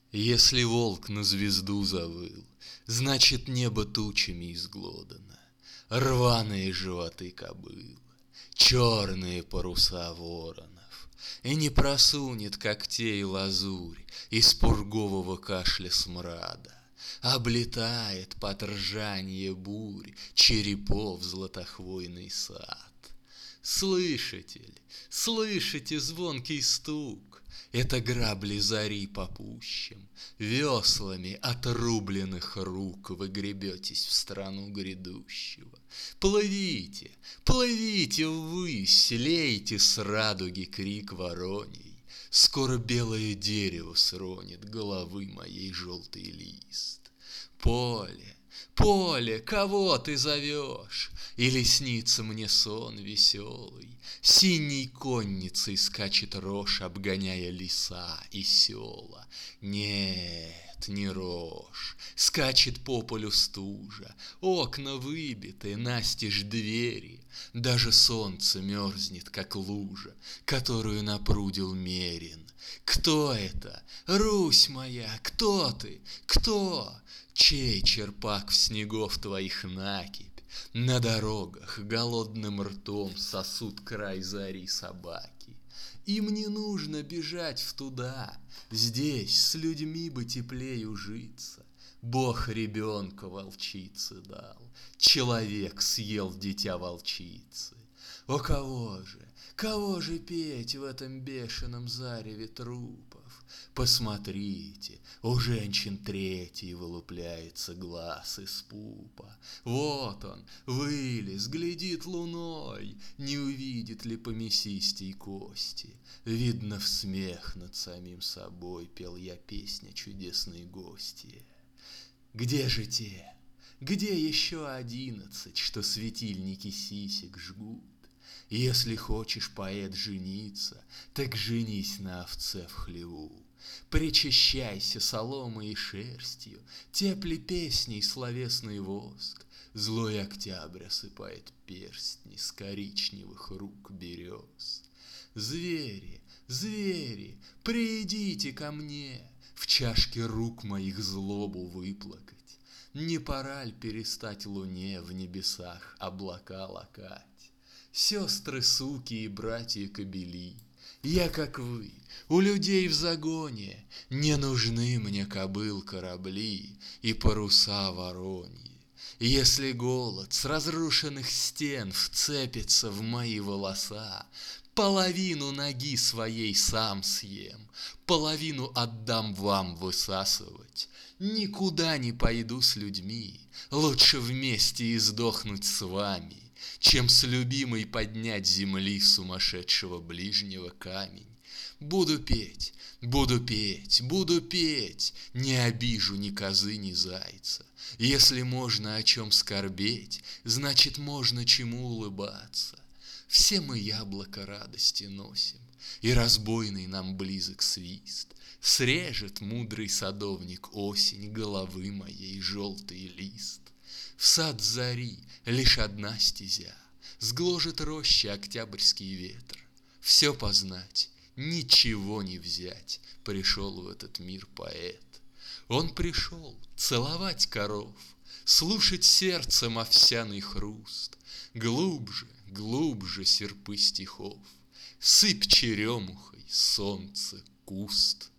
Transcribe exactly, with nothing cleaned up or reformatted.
Если волк на звезду завыл, значит небо тучами изглодано. Рваные животы кобыл, черные паруса воронов, и не просунет когтей лазурь из пургового кашля смрада. Облетает под ржанье бурь черепов златохвойный сад. Слышите ли, слышите звонкий стук? Это грабли зари по пущам, веслами отрубленных рук вы гребетесь в страну грядущего. Плывите, плывите ввысь, лейте с радуги крик вороний. Скоро белое дерево сронит головы моей желтый лист. Поле, поле, кого ты зовешь? Или снится мне сон веселый? Синей конницей скачет рожь, обгоняя леса и села. Нет, не рожь, скачет по полю стужа, окна выбиты, настежь двери. Даже солнце мерзнет, как лужа, которую напрудил Мерин. Кто это? Русь моя, кто ты? Кто? Чей черпак в снегов твоих накипь? На дорогах голодным ртом сосут край зари собаки. Им не нужно бежать в туда, здесь с людьми бы теплее ужиться. Бог ребенка волчице дал, человек съел дитя волчицы. О, кого же, кого же петь в этом бешеном зареве трупов? Посмотрите, у женщин третий вылупляется глаз из пупа. Вот он, вылез, глядит луной, не увидит ли по мясистей кости. Видно, в смех над самим собой пел я песня чудесной гости. Где же те? Где еще одиннадцать, что светильники сисек жгут? Если хочешь, поэт, жениться, так женись на овце в хлеву. Причащайся соломой и шерстью, тепли песней словесный воск. Злой октябрь осыпает перстни с коричневых рук берез. Звери, звери, придите ко мне, в чашке рук моих злобу выплакать. Не пора ль перестать луне в небесах облака лакать? Сестры суки и братья кобели, я, как вы, у людей в загоне, не нужны мне кобыл корабли и паруса вороньи. Если голод с разрушенных стен вцепится в мои волоса, половину ноги своей сам съем, половину отдам вам высасывать. Никуда не пойду с людьми, лучше вместе и сдохнуть с вами, чем с любимой поднять земли сумасшедшего ближнего камень. Буду петь, буду петь, буду петь, не обижу ни козы, ни зайца. Если можно о чем скорбеть, значит можно чему улыбаться. Все мы яблоко радости носим, и разбойный нам близок свист. Срежет мудрый садовник осень головы моей желтый лист. В сад зари лишь одна стезя, сгложит рощи октябрьский ветер. Все познать, ничего не взять, пришел в этот мир поэт. Он пришел целовать коров, слушать сердцем овсяный хруст. Глубже, глубже серпы стихов, сыпь черемухой, солнце, куст.